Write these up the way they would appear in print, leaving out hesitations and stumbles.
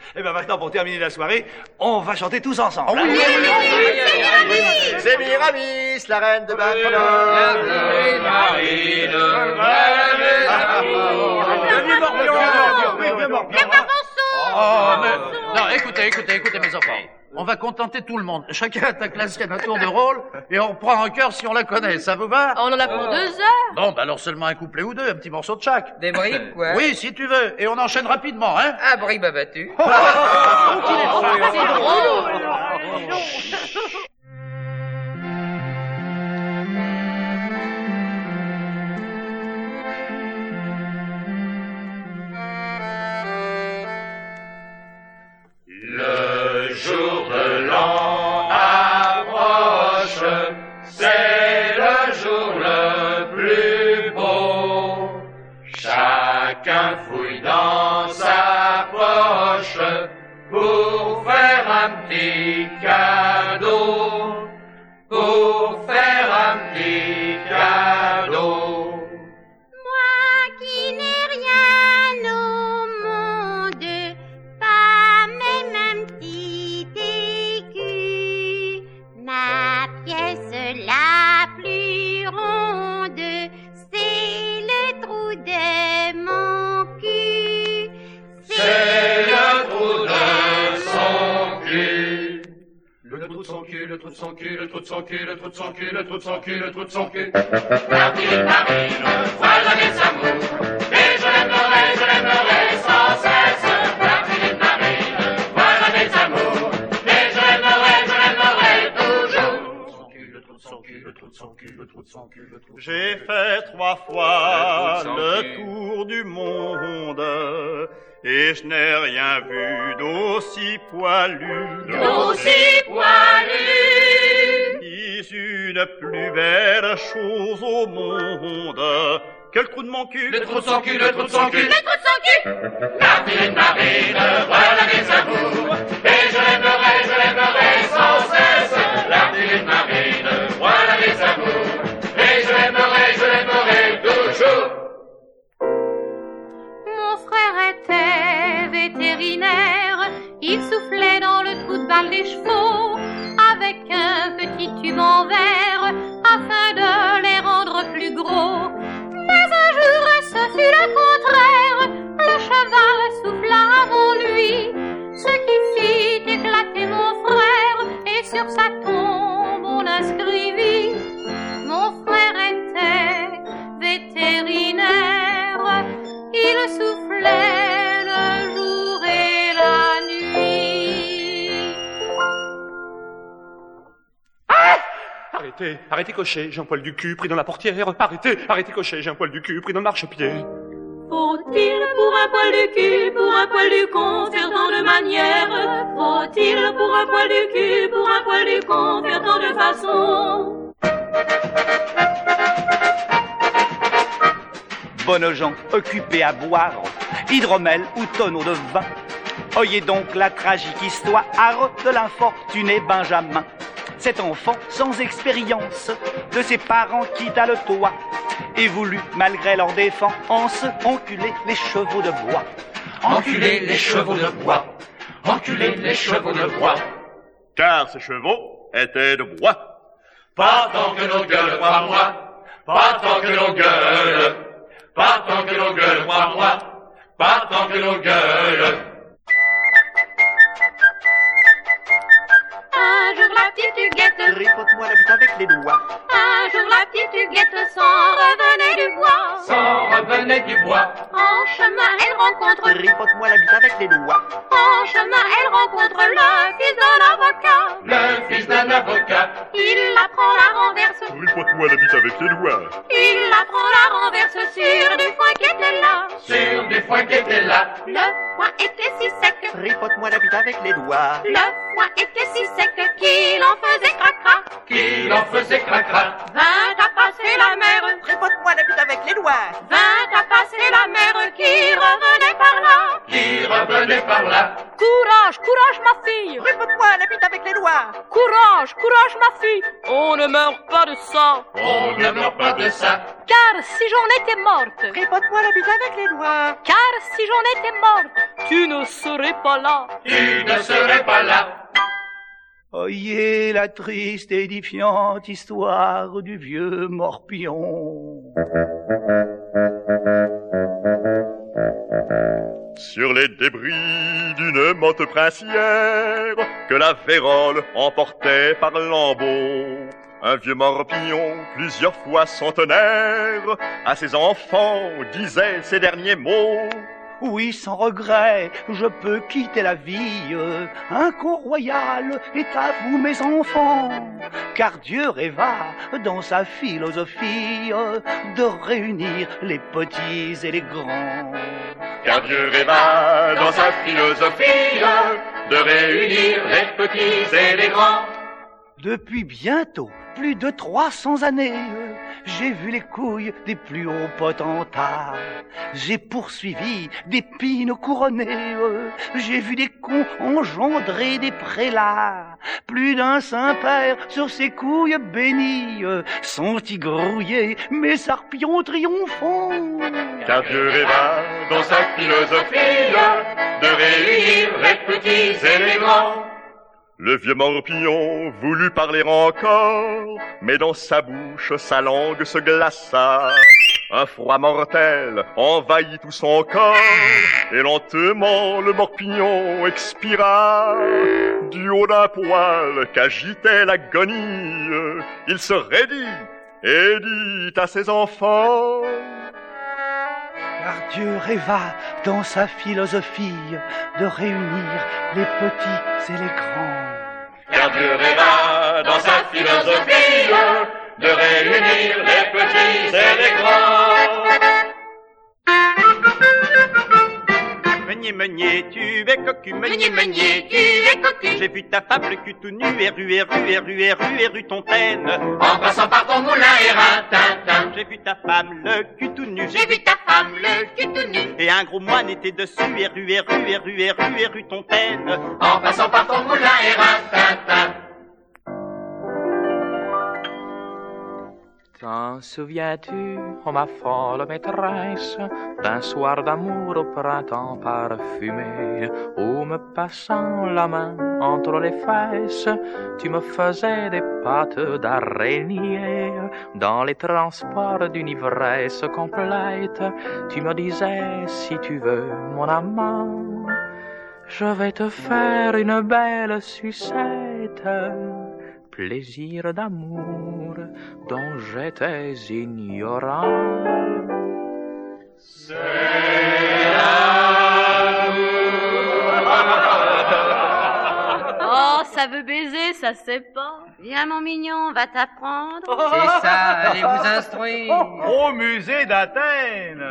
Et bien maintenant, pour terminer la soirée, on va chanter tous ensemble. Oh, oui, C'est Miramis, la reine de Barcelone. Non, écoutez, mes enfants. On va contenter tout le monde. Chacun attaque la sienne à tour de rôle et on reprend en chœur si on la connaît. Ça vous va? On en a pour 2 heures. Bon, alors seulement un couplet ou deux, un petit morceau de chaque. Des bribes, quoi. Oui, si tu veux. Et on enchaîne rapidement, hein? Ah, bribe abattu. C'est drôle. Le jour de l'an approche, c'est le jour le plus beau. Chacun fouille dans sa poche pour faire un petit cadeau, pour faire un petit cadeau. Moi qui n'ai rien au monde, pas même un petit écu, ma pièce la plus ronde, c'est le trou de mon cul. C'est le trou de son cul. Le trou de son cul, le trou de son cul, le trou de son cul, le trou de son cul, le trou de son cul, le trou de son cul. Martine, Marine, voilà mes amours, et je l'aimerai sans cesse. Martine, Marine, voilà mes amours, et je l'aimerai toujours. Le trou de son cul, le trou de son cul, le trou de son cul, le trou de son cul. J'ai fait 3 fois le tour du monde et je n'ai rien vu d'aussi poilu. D'aussi poilu. Ni une plus belle chose au monde que le trou de mon cul. Le trou de son cul, le trou de son cul. Le trou de son cul. Martine, Marine, voilà mes amours, et je l'aimerai sans cesse. Martine, Marine, voilà mes amours, et je l'aimerai toujours. Mon frère était vétérinaire, il soufflait dans le trou de balle des chevaux avec un petit tube en verre afin de les rendre plus gros. Mais un jour, ce fut le contraire, le cheval souffla avant lui, ce qui fit éclater mon frère et sur sa tombe on inscrivit: mon frère était vétérinaire, il soufflait le jour et la nuit. Arrêtez, cocher, j'ai un poil du cul pris dans la portière. Arrêtez, cocher, j'ai un poil du cul pris dans le marchepied. Faut-il pour un poil du cul, pour un poil du con, faire tant de manières? Faut-il pour un poil du cul, pour un poil du con, faire tant de façons? Bonnes gens occupés à boire hydromel ou tonneau de vin, oyez donc la tragique histoire de l'infortuné Benjamin. Cet enfant sans expérience de ses parents quitta le toit et voulut, malgré leur défense, enculer les chevaux de bois. Enculer les chevaux de bois, enculer les chevaux de bois. Car ces chevaux étaient de bois. Pas tant que l'on gueule, moi, pas tant que l'on gueule, pas tant que l'on gueule, moi, pas tant que l'on gueule. Un jour la petite Huguette Tripote-moi la bite avec les doigts. Un jour la petite Huguette s'en revenait du bois. S'en revenait du bois. En chemin elle rencontre Tripote-moi la bite avec les doigts. En chemin elle rencontre le fils d'un avocat. Le fils d'un avocat. Il la prend, la renverse. Tripote-moi la bite avec les doigts. Il la prend, la renverse sur du foin qui était là. Sur des foins qui étaient là. Le foin était si sec. Tripote-moi la bite avec les doigts. Le foin était si sec qu'il en faisait cracra. Qu'il en faisait cracra. Vint à passer la mer. Tripote-moi la bite avec les doigts. Vint à passer la mer qui revenait par là. Qui revenait par là. Courage Courage, courage ma fille. Répète-moi la bite avec les doigts. Courage, courage ma fille. On ne meurt pas de ça. On ne meurt pas de ça. Car si j'en étais morte, Répète-moi la bite avec les doigts. car si j'en étais morte, tu ne serais pas là. Tu ne serais pas là. Oyez la triste édifiante histoire du vieux morpion. Sur les débris d'une motte princière que la vérole emportait par lambeaux, un vieux morpion, plusieurs fois centenaire, à ses enfants disait ces derniers mots. Oui, sans regret, je peux quitter la vie. Un cours royal est à vous, mes enfants. Car Dieu rêva dans sa philosophie de réunir les petits et les grands. Car Dieu rêva dans sa philosophie de réunir les petits et les grands. Depuis bientôt plus de 300 années, j'ai vu les couilles des plus hauts potentats. J'ai poursuivi d'épines couronnées. J'ai vu des cons engendrer des prélats. Plus d'un Saint-Père sur ses couilles bénies sont-y grouillés mes sarpions triomphants. Car Dieu rêva dans sa philosophie de réunir les petits et les grands. Le vieux morpion voulut parler encore, mais dans sa bouche sa langue se glaça. Un froid mortel envahit tout son corps, et lentement le morpion expira. Du haut d'un poil qu'agitait l'agonie, il se raidit et dit à ses enfants: Car Dieu rêva dans sa philosophie de réunir les petits et les grands. Car Dieu rêva dans sa philosophie de réunir les petits et les grands. Meunier, meunier, tu es cocu, Meunier, meunier, tu es cocu. J'ai vu ta femme le cul tout nu, et rue Tontaine. En passant par ton moulin et rintintin. J'ai vu ta femme le cul tout nu, J'ai vu ta femme le cul tout nu. et un gros moine était dessus, et rue Tontaine. En passant par ton moulin et rintintin. T'en souviens-tu, oh ma folle maîtresse, d'un soir d'amour au printemps parfumé, où me passant la main entre les fesses, tu me faisais des pattes d'araignée. Dans les transports d'une ivresse complète, tu me disais, si tu veux, mon amant, je vais te faire une belle sucette. Plaisir d'amour dont j'étais ignorant. C'est l'amour. Oh, ça veut baiser, ça sait pas. Viens mon mignon, on va t'apprendre. C'est ça, allez vous instruire. Au musée d'Athènes.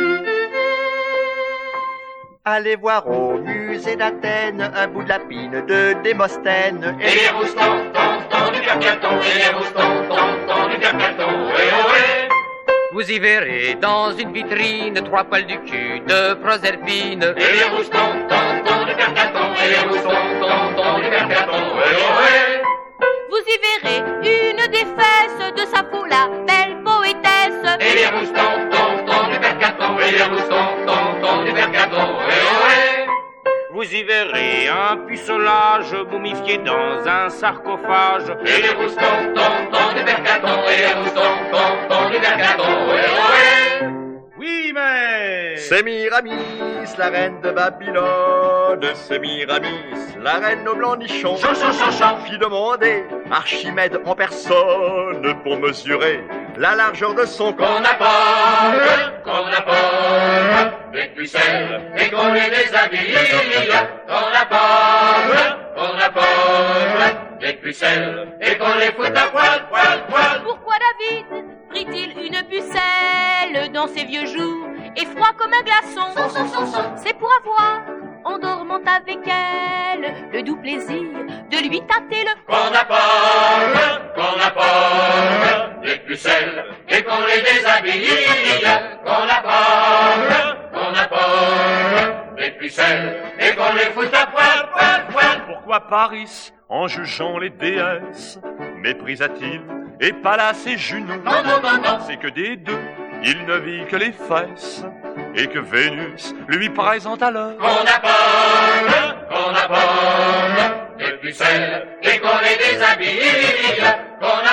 Allez voir au musée d'Athènes un bout de lapine de Démosthène. Et les roustons, ton du Carcaton. Et les roustons, ton du Carcaton. Et ohé. Vous y verrez dans une vitrine 3 poils du cul de Proserpine. Et les roustons, ton du Carcaton. Et les roustons, ton du Carcaton. Et ohé. Vous y verrez une des fesses de Sappho, la belle poétesse. Et les roustons, ton du Carcaton. Et les roustons, ton du Carcaton. Et ohé. Vous y verrez un pucelage momifié dans un sarcophage. Et les roustons, ton du Carcaton. Et les roustons, ton du Carcaton. Et ohé. Oui, mais Sémiramis, la reine de Babylone, Sémiramis, la reine au blanc nichon, fit demander Archimède en personne pour mesurer la largeur de son corps. Qu'on apporte des pucelles et qu'on les déshabille. Qu'on apporte des pucelles et qu'on les foute à poil. Pourquoi David prit-il une pucelle dans ses vieux jours et froid comme un glaçon? C'est pour avoir, en dormant avec elle, le doux plaisir de lui tâter le Qu'on apporte des pucelles et qu'on les déshabille. Qu'on apporte des pucelles et qu'on les foute à poil. Paris en jugeant les déesses. Méprisa-t-il et Pallas et Junon? Non, non, non, non. C'est que des deux, il ne vit que les fesses. Et que Vénus lui présente alors qu'on appelle des pucelles et qu'on les déshabille. Qu'on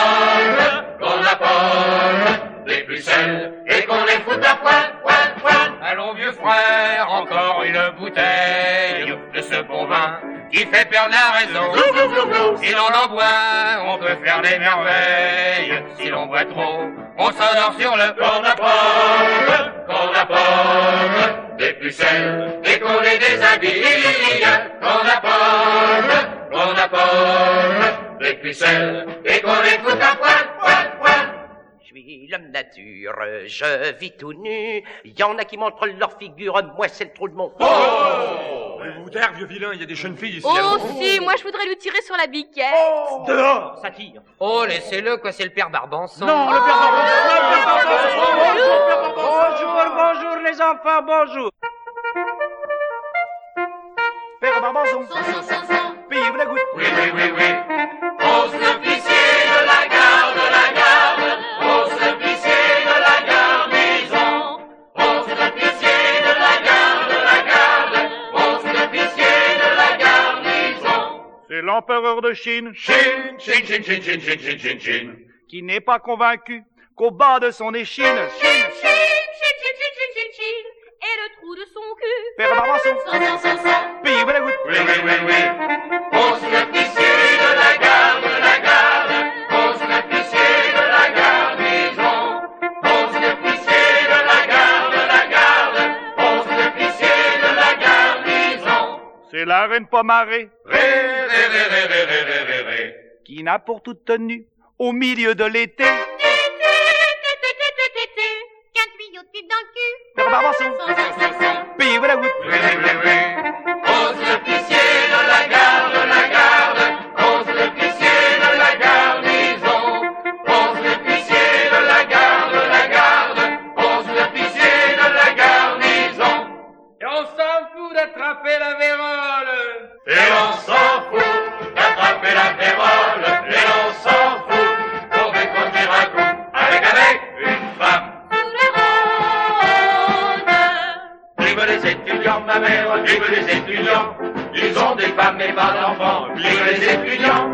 appelle des pucelles et qu'on les fout à poil. Allons vieux frère, encore une bouteille de ce bon vin qui fait perdre la raison. Si l'on en boit, on peut faire des merveilles. Si l'on boit trop, on s'endort sur le qu'on appelle des pucelles et qu'on les déshabille. Qu'on appelle des pucelles et qu'on les fout à poil. Je suis l'homme nature, je vis tout nu. Y en a qui montrent leur figure, moi c'est le trou de mon cul. Vous taire, vieux vilain, il y a des jeunes filles ici. Oh si, moi je voudrais lui tirer sur la biquette. Dehors, ça tire. Oh, laissez-le, quoi, c'est le père Barbanson. Non, le père Barbanson. Bonjour les enfants, bonjour. Père Barbanson, payez-vous la goutte. Oui. Pose l'officier de la garde. Pose l'officier de la garnison. Pose l'officier de la garde. Pose l'officier de la garnison. C'est l'empereur de Chine, Chine. qui n'est pas convaincu qu'au bas de son échine, Chine. Et le trou de son cul. Père Barbanson, payez-vous la goutte. Oui. Pose l'officier de la garde. Pose l'officier de la garnison. Pose l'officier de la garde. Pose l'officier de la garnison. C'est la reine Pomarée, Ré. qui n'a pour toute tenue, au milieu de l'été, Qu'un tuyauté dans le cul. Père Barbanson, payez-vous la goutte. Oui. Pose l'officier de la garde. Pose l'officier de la garnison. Pose l'officier de la garde. Pose l'officier de la garnison. Et on s'en fout d'attraper la vérole. Et on s'en fout d'attraper la vérole. Et on s'en fout pour déconduire un coup avec une femme. Sous les rôdes. Vive les étudiants, ma mère, vive les étudiants. Ils ont des femmes et pas d'enfants. Vive les étudiants.